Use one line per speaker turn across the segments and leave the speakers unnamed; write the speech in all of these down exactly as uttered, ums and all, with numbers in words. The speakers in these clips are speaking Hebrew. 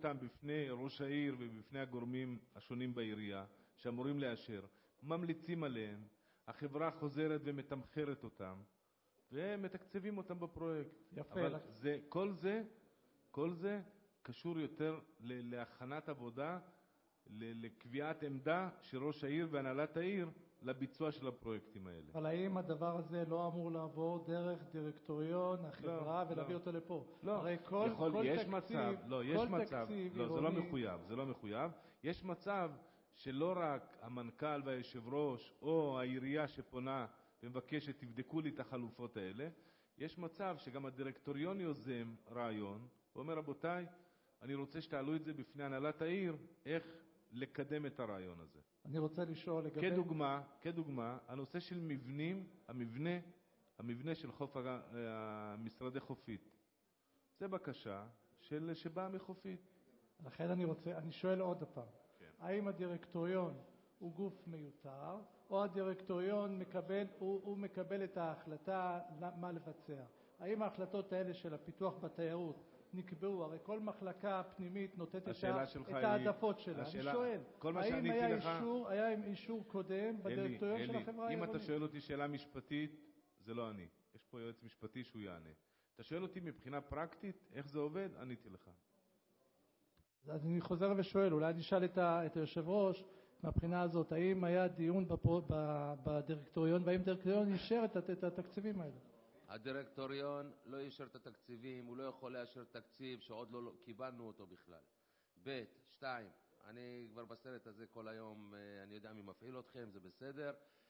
אותם בפני ראש העיר ובפני הגורמים השונים בעירייה שאמורים לאשר, ממליצים עליהם, החברה חוזרת ומתמחרת אותם ומתקצבים אותם בפרויקט.
יפה.
אבל זה, כל זה, כל זה קשור יותר להכנת עבודה, לקביעת עמדה של ראש העיר והנהלת העיר לביצוע של הפרויקטים האלה.
אבל האם הדבר הזה לא אמור לעבור דרך דירקטוריון החברה לא, ולהביא לא. אותו לפה?
לא.
הרי כל,
יכול,
כל
יש
תקציב,
מצב, לא, יש
כל
מצב,
תקציב
לא,
עירוני...
זה לא מחויב, זה לא מחויב. יש מצב שלא רק המנכ"ל והיושב ראש או העירייה שפונה ומבקשת תבדקו לי את החלופות האלה, יש מצב שגם הדירקטוריון יוזם רעיון, ואומר רבותיי, אני רוצה שתעלו את זה בפני הנהלת העיר, איך לקדם את הרעיון הזה.
אני רוצה לשאול לגבי...
כדוגמה, כדוגמה, הנושא של מבנים, המבנה, המבנה של חוף המשרדי חופית. זה בקשה של שבאה מחופית.
לכן אני רוצה, אני שואל עוד הפעם.
כן.
האם הדירקטוריון הוא גוף מיותר, או הדירקטוריון מקבל, הוא, הוא מקבל את ההחלטה מה לבצע? האם ההחלטות האלה של הפיתוח בתיירות נקבעו? הרי כל מחלקה פנימית נותנת את העדפות שלה.
השאלה,
אני שואל,
האם
היה
לך,
אישור, היה אישור קודם בדירקטוריון
אלי,
של החברה
אם
העירונית?
אתה שואל אותי שאלה משפטית, זה לא אני. יש פה יועץ משפטי שהוא יענה. אתה שואל אותי מבחינה פרקטית, איך זה עובד? עניתי לך.
אז אני חוזר ושואל, אולי אני אשאל את, ה, את היושב ראש, מהבחינה הזאת, האם היה דיון בפרו, בדירקטוריון, והאם דירקטוריון אישר את, את התקציבים האלה?
הדירקטוריון לא אישר את התקציבים, הוא לא יכול לאשר תקציב שעוד לא קיבלנו אותו בכלל. ב', שתיים, אני כבר בסרט הזה כל היום, אני יודע מי מפעיל אתכם, זה בסדר.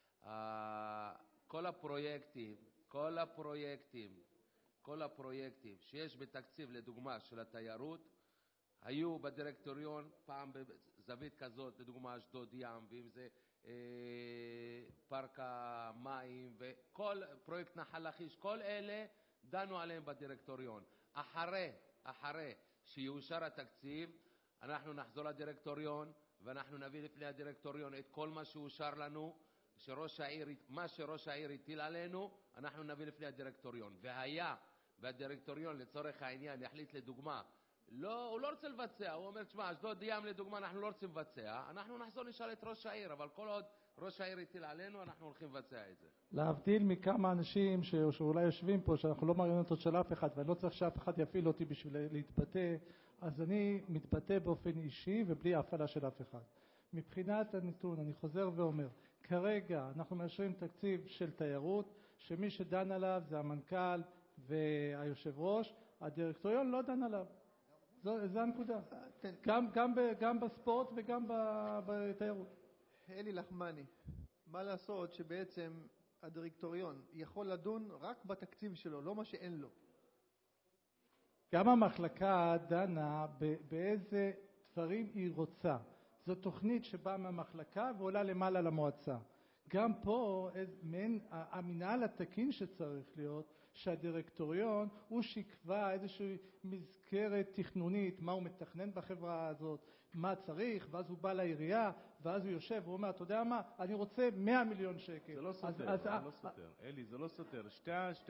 כל הפרויקטים, כל הפרויקטים, כל הפרויקטים שיש בתקציב לדוגמה של התיירות, היו בדירקטוריון פעם בזווית כזאת, לדוגמה אשדוד ים, ואם זה אה, פארק המים וכל פרויקט נחל לכיש, כל אלה דנו עליהם בדירקטוריון. אחרי, אחרי שיאושר התקציב, אנחנו נחזור לדירקטוריון ואנחנו נביא לפני הדירקטוריון את כל מה שאושר לנו, שראש העיר, מה שראש העיר הטיל עלינו, אנחנו נביא לפני הדירקטוריון. והיה והדירקטוריון לצורך העניין יחליט לדוגמה, לא, הוא לא רוצה לבצע, הוא אומר, תשמע, אשדוד ים לדוגמה, אנחנו לא רוצים לבצע, אנחנו נחזור נשאל את ראש העיר, אבל כל עוד ראש העיר הטיל עלינו, אנחנו הולכים לבצע את זה.
להבדיל מכמה אנשים ש... שאולי יושבים פה, שאנחנו לא מריונטות של אף אחד, ואני לא צריך שאף אחד יפעיל אותי בשביל להתבטא, אז אני מתבטא באופן אישי ובלי הפעלה של אף אחד. מבחינת הנתון, אני חוזר ואומר, כרגע אנחנו מאשרים תקציב של תיירות, שמי שדן עליו זה המנכ"ל והיושב ראש, הדירקטוריון לא דן עליו. זו, זו הנקודה. גם, גם, גם בספורט וגם בתיירות.
אלי לחמני, מה לעשות שבעצם הדירקטוריון יכול לדון רק בתקציב שלו, לא מה שאין לו.
גם המחלקה דנה באיזה דברים היא רוצה. זו תוכנית שבאה מהמחלקה ועולה למעלה למועצה. גם פה מן המנהל התקין שצריך להיות שהדירקטוריון הוא שיקבע איזושהי מסגרת תכנונית, מה הוא מתכנן בחברה הזאת, מה צריך, ואז הוא בא לעירייה ואז הוא יושב ואומר, אתה יודע מה, אני רוצה מאה מיליון שקל.
זה לא סותר,
אז,
זה
אז,
לא סותר. אלי, זה לא סותר. שתי, שתי...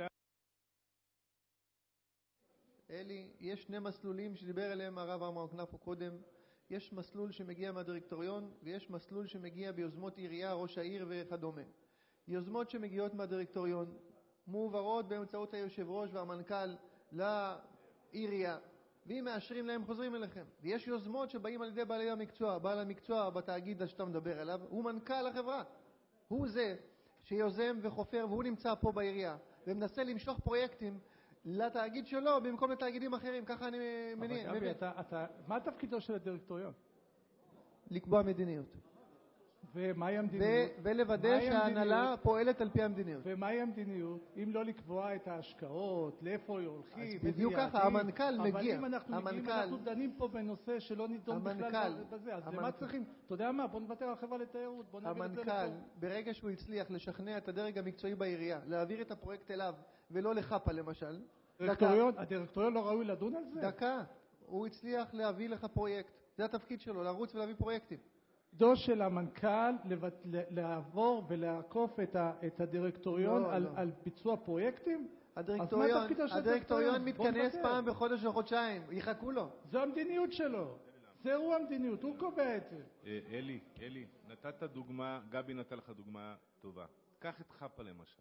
אלי, יש שני מסלולים שדיבר עליהם הרב עמרם כנפו קודם. יש מסלול שמגיע מהדירקטוריון ויש מסלול שמגיע ביוזמות עירייה, ראש העיר וכדומה. יוזמות שמגיעות מהדירקטוריון מועברות באמצעות היושב ראש והמנכ"ל לעירייה, ואם מאשרים להם חוזרים אליכם. ויש יוזמות שבאים על ידי בעלי המקצוע. בעל המקצוע בתאגיד שאתה מדבר עליו הוא מנכ"ל החברה, הוא זה שיוזם וחופר, והוא נמצא פה בעירייה ומנסה למשוך פרויקטים לתאגיד שלו במקום לתאגידים אחרים. ככה אני מניע.
אבל גבי, אתה, אתה, מה תפקידו של הדירקטוריון?
לקבוע מדיניות.
ומהי המדיניות?
ו- ולוודא שההנהלה פועלת על פי המדיניות.
ומהי המדיניות? אם לא לקבוע את ההשקעות, לאיפה הולכים,
בדיוק ככה, המנכ"ל מגיע.
אבל אם אנחנו מגיעים, אנחנו דנים פה בנושא שלא נידון בכלל בזה, אז למה צריכים? אתה יודע מה? בוא נוותר על חברה לתיירות, בוא נעביר את זה לפה.
המנכ"ל, ברגע שהוא הצליח לשכנע את הדרג המקצועי בעירייה, להעביר את הפרויקט אליו ולא לחפה למשל,
הדירקטוריון לא ראוי לדון על זה?
דקה, הוא הצליח להביא לך פרויקט. זה התפקיד שלו, לרוץ ולהביא פרויקטים.
תפקידו של המנכ"ל לעבור ולעקוף את הדירקטוריון על ביצוע פרויקטים?
הדירקטוריון,
תפקידו של
הדירקטוריון
הדירקטוריון? בוא
מתכנס
נבטל.
פעם בחודש או חודשיים, יחכו לו.
זו המדיניות שלו. זהו המדיניות, הוא קובע את זה.
אה, אלי, אלי, נתת דוגמה, גבי נתן לך דוגמה טובה. קח את חפה למשל.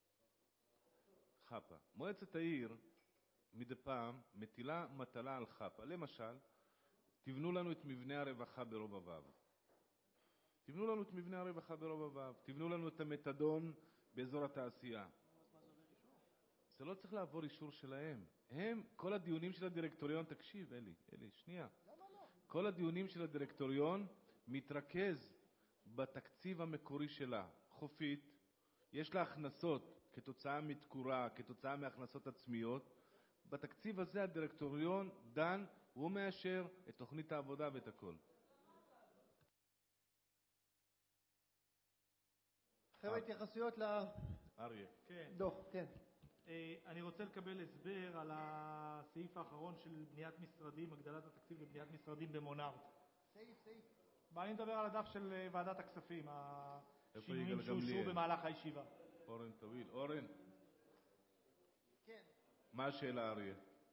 חפה. מועצת העיר מדי פעם מטילה מטלה על חפה. למשל, תבנו לנו את מבנה הרווחה ברובע ו'. תבנו לנו את מבנה הרווחה ברובע ו'. תבנו לנו את המתדון באזור התעשייה. זה לא צריך לעבור אישור שלהם. הם, כל הדיונים של הדירקטוריון, תקשיב, אלי, אלי, שנייה. כל הדיונים של הדירקטוריון מתרכז בתקציב המקורי שלה. חופית, יש לה הכנסות כתוצאה מתקורה, כתוצאה מהכנסות עצמיות. בתקציב הזה הדירקטוריון דן, הוא מאשר את תוכנית העבודה ואת הכל.
חבר'ה, התייחסויות
אריה.
כן.
לדוח, כן.
אה, אני רוצה לקבל הסבר על הסעיף האחרון של בניית משרדים, הגדלת התקציב לבניית משרדים במונארט.
סעיף, סעיף.
מה אני מדבר על הדף של אה, ועדת הכספים, השינויים
יגאל
שאושרו
גמליאל?
במהלך הישיבה.
אורן טוויל. אורן,
כן.
מה השאלה, אריה?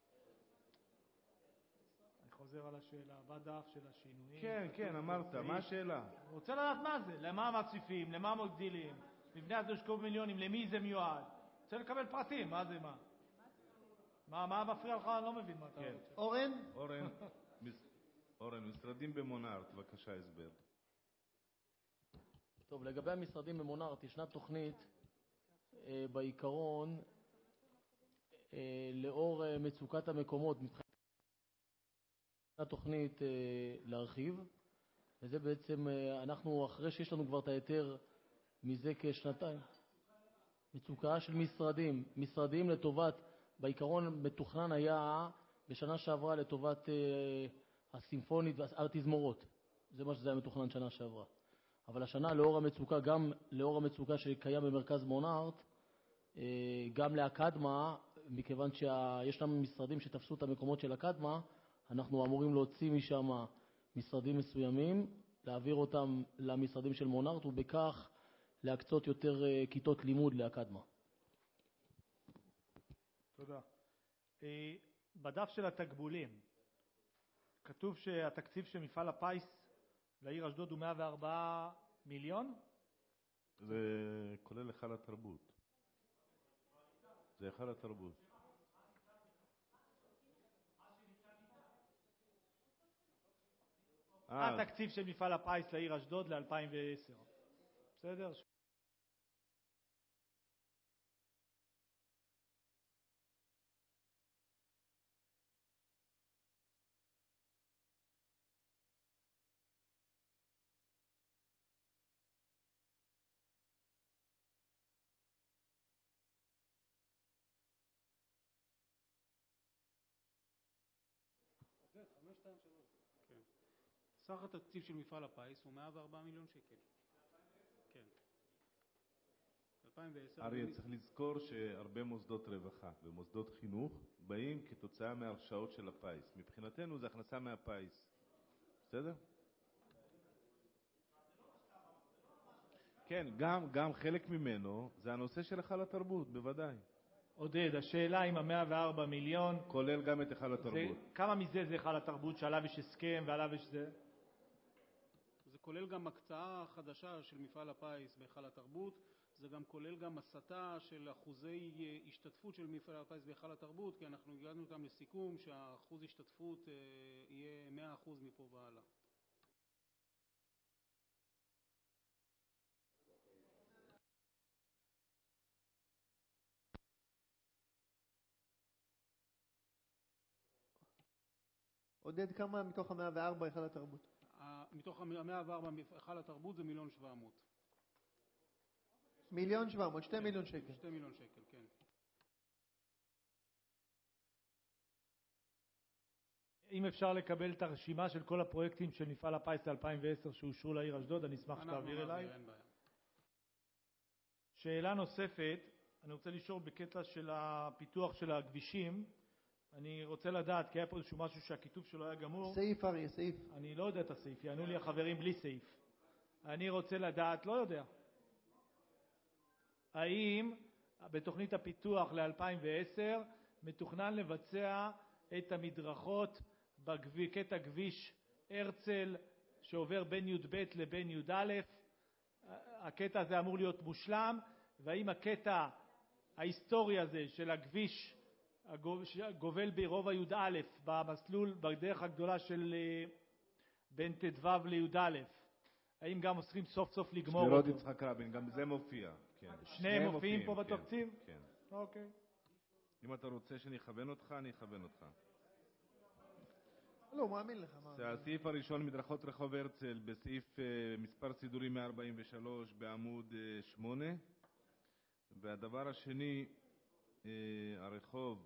אני חוזר על השאלה, בדף של השינויים.
כן, כן, אמרת. מה השאלה?
אני רוצה לדעת מה זה, למה מוסיפים, למה מגדילים, מבנה הזה הושקעו מיליונים, למי זה מיועד. רוצה לקבל פרטים, מה זה מה? מה, מה מפריע לך? אני לא מבין מה אתה
כן.
רוצה.
אורן?
אורן, מס- אורן, משרדים במונארט, בבקשה, הסבר.
טוב, לגבי המשרדים במונארט, ישנה תוכנית אה, בעיקרון, אה, לאור אה, מצוקת המקומות, ישנה תוכנית אה, להרחיב, וזה בעצם, אה, אנחנו אחרי שיש לנו כבר את היתר מזה כשנתיים, מצוקה של משרדים, משרדים לטובת, בעיקרון מתוכנן היה בשנה שעברה לטובת אה, הסימפונית והתזמורות, זה מה שזה היה מתוכנן שנה שעברה. אבל השנה לאור המצוקה, גם לאור המצוקה שקיים במרכז מונארט, גם לאקדמה, מכיוון שיש לנו משרדים שתפסו את המקומות של אקדמה, אנחנו אמורים להוציא משם משרדים מסוימים, להעביר אותם למשרדים של מונארט, ובכך להקצות יותר כיתות לימוד לאקדמה.
תודה. אה, בדף של התקבולים, כתוב שהתקציב של מפעל הפיס לעיר אשדוד הוא מאה וארבעה מיליון?
זה כולל היכל התרבות. זה היכל התרבות. אה,
התקציב של מפעל הפיס לעיר אשדוד ל-אלפיים ועשר. בסדר?
סך התקציב של מפעל הפיס הוא מאה וארבעה מיליון שקל. כן. אלפיים ועשר.
אריה, צריך לזכור שהרבה מוסדות רווחה ומוסדות חינוך באים כתוצאה מהרשאות של הפיס. מבחינתנו זה הכנסה מהפיס. בסדר? כן, גם, גם חלק ממנו זה הנושא של היכל התרבות, בוודאי.
עודד, השאלה אם ה-מאה וארבעה מיליון,
כולל גם את היכל
זה,
התרבות.
כמה מזה זה היכל התרבות שעליו יש הסכם ועליו יש זה?
זה כולל גם הקצאה חדשה של מפעל הפיס בהיכל התרבות, זה גם כולל גם הסטה של אחוזי השתתפות של מפעל הפיס בהיכל התרבות, כי אנחנו הגענו אותם לסיכום שהאחוז השתתפות אה, יהיה מאה אחוז מפה והלאה.
עודד, כמה מתוך ה-מאה וארבע היכל התרבות?
ה- מתוך ה-מאה וארבע היכל התרבות זה מיליון שבע מאות.
מיליון שבע מאות, שתי מיליון שקל.
שתי מיליון שקל, כן.
אם אפשר לקבל את הרשימה של כל הפרויקטים של מפעל הפיס ל-אלפיים ועשר שאושרו לעיר אשדוד, אני אשמח
אנחנו
שתעביר אליי.
נעביר, אין בעיה.
שאלה נוספת, אני רוצה לשאול בקטע של הפיתוח של הכבישים, אני רוצה לדעת, כי היה פה איזשהו משהו שהכיתוב שלו היה גמור,
סעיף אריה, סעיף.
אני לא יודע את הסעיף, יענו לי החברים בלי סעיף. אני רוצה לדעת, לא יודע. האם בתוכנית הפיתוח ל-אלפיים ועשר מתוכנן לבצע את המדרכות בקטע כביש הרצל שעובר בין י"ב לבין י"א. הקטע הזה אמור להיות מושלם, והאם הקטע ההיסטורי הזה של הכביש גובל ברובע י"א במסלול בדרך הגדולה של בין ט"ו לי"א, האם גם צריכים סוף סוף לגמור אותו?
שדרות יצחק רבין, גם זה מופיע. כן.
שניהם מופיעים פה בתקציב?
כן.
אוקיי.
אם אתה רוצה שאני אכוון אותך, אני אכוון אותך.
לא, מאמין לך.
זה הסעיף הראשון, מדרכות רחוב הרצל, בסעיף מספר סידורי מאה ארבעים ושלוש בעמוד שמונה. והדבר השני, הרחוב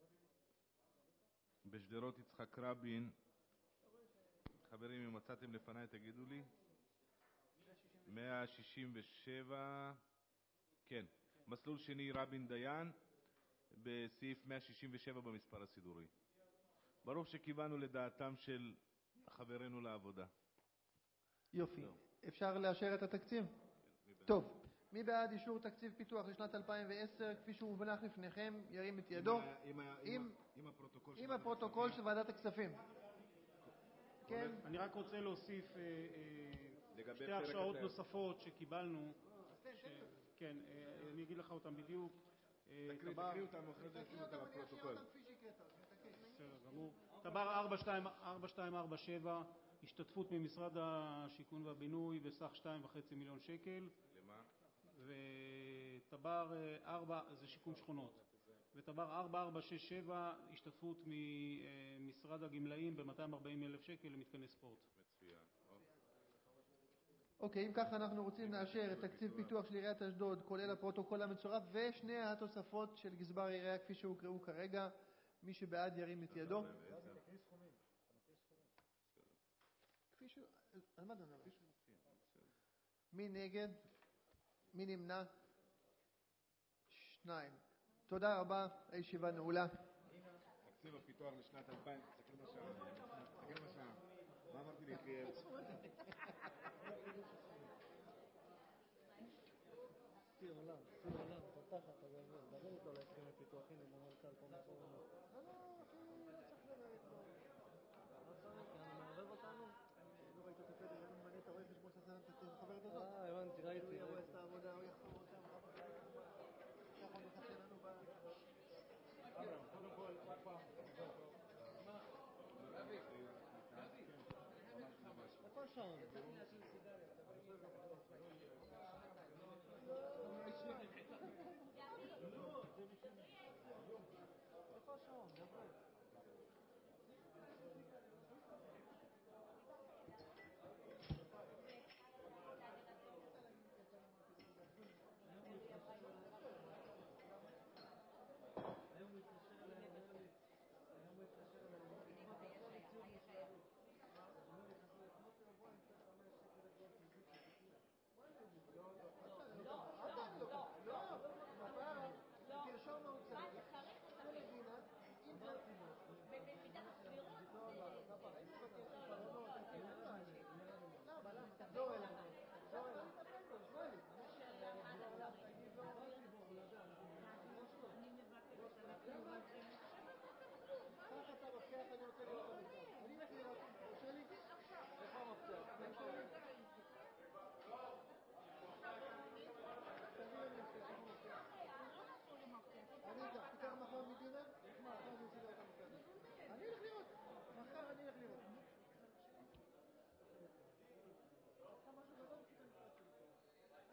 בשדרות יצחק רבין, חברים, אם מצאתם לפניי תגידו לי. מאה שישים ושבע, כן, מסלול שני רבין דיין, בסעיף מאה שישים ושבע במספר הסידורי. ברוך שכיוונו לדעתם של חברינו לעבודה.
יופי. אפשר לאשר את התקציב? טוב. מי בעד אישור תקציב פיתוח לשנת אלפיים ועשר כפי שהוא מונח לפניכם, ירים את ידו. עם הפרוטוקול של ועדת הכספים. כן.
אני רק רוצה להוסיף שתי הרשאות נוספות שקיבלנו. כן, אני אגיד לך אותם בדיוק.
תקריא אותם אחרי זה נשים אותם בפרוטוקול.
בסדר גמור. תבר ארבע שתיים ארבע שבע, השתתפות ממשרד השיכון והבינוי בסך שתיים וחצי מיליון שקל.
למה?
ותבר ארבע, זה שיקום שכונות. ותבר ארבע ארבע שש שבע, השתתפות ממשרד הגמלאים ב-מאתיים וארבעים אלף שקל למתקני ספורט.
מצוין.
אוקיי, אם ככה אנחנו רוצים לאשר את תקציב פיתוח של עיריית אשדוד, כולל הפרוטוקול המצורף ושני התוספות של גזבר עירייה כפי שהוקראו כרגע. מי שבעד ירים את ידו. כפי ש... על מה דנר? מי נגד? מי נמנע? שניים. תודה רבה, הישיבה נעולה.
תקציב הפיתוח לשנת אלפיים, תסתכל בשעה. תסתכל בשעה. מה אמרתי לי?
סיר עולם, סיר עולם, תותחת, הגבר, דבר איתו על ההסכם הפיתוחים עם המנכ"ל פה מאחורינו.
לא, לא, כי צריך לדבר איתו.
לא צריך, כי אני מערבב אותנו.
לא ראית את הפדר, אני מנה את הרואה חשבון שעשה את החברת הזאת.
אה, הבנתי, ראיתי.
הוא יבוא את העבודה, הוא יחזור אותם, ככה הוא מחכה לנו ב...
קודם כל, עוד פעם.
איפה השעון?